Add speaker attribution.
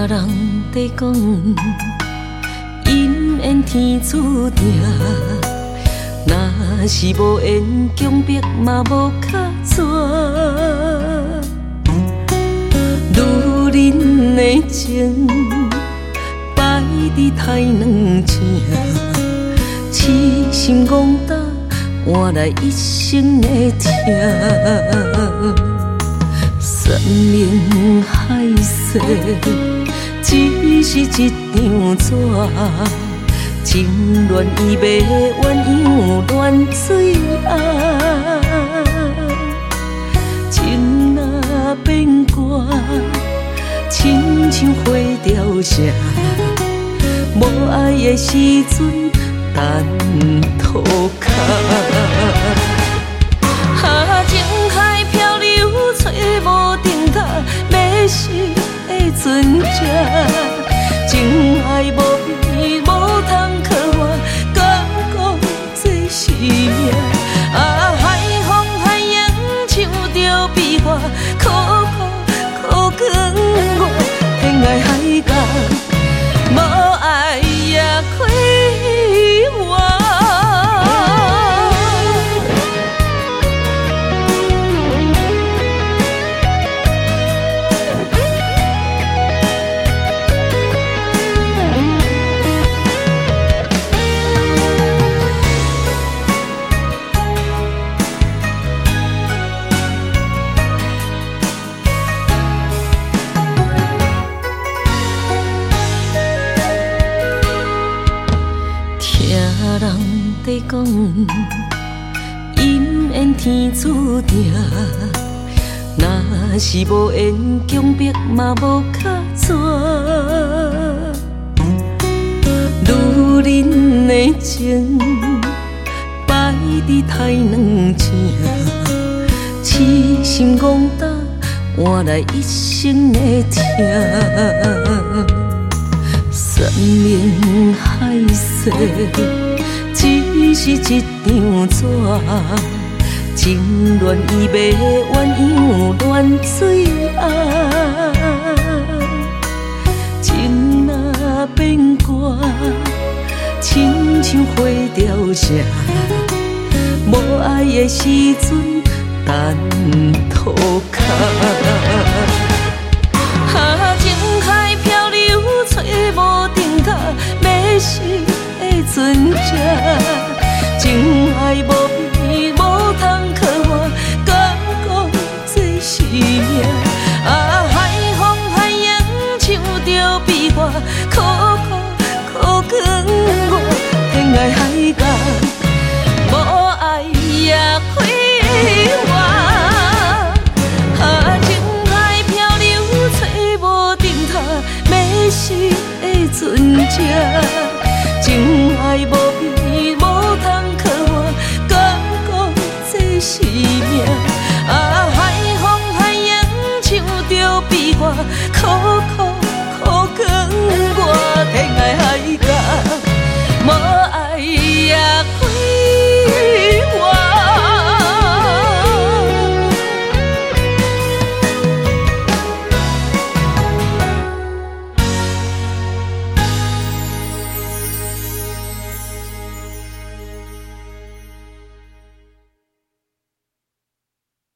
Speaker 1: 人在讲，姻缘天注定。若是无缘强迫，嘛无较绝。女人的情，摆伫太软正，痴心戆胆，换来一生的痛。山盟海誓，只是一张纸。情乱意袂鸳鸯乱水暗，情若变歌，亲像花凋谢。无爱的时阵，等涂骹。情海漂流，找无定塔，迷失的船只。情爱无味，无通可换，敢讲这是命？海风海洋唱着悲歌，苦苦苦劝我，天涯海角，无爱也亏我。人在讲，姻缘天注定。若是无缘强迫，嘛无较绝。女人的情，摆伫太软正，痴心戆胆，换来一生的痛。山盟海誓，只是一张纸。情乱意袂鸳鸯乱水暗，情若变歌，亲像花凋谢。无爱的时阵，等涂骹。无定塔，迷失的船只，情爱无味，无通可换，敢讲这是命？海风海洋唱着悲歌，苦苦苦劝我，天涯海角，无爱也亏我。迷失的船只，情爱无味，无通可换，敢讲这是命？海风海洋唱着悲歌，苦苦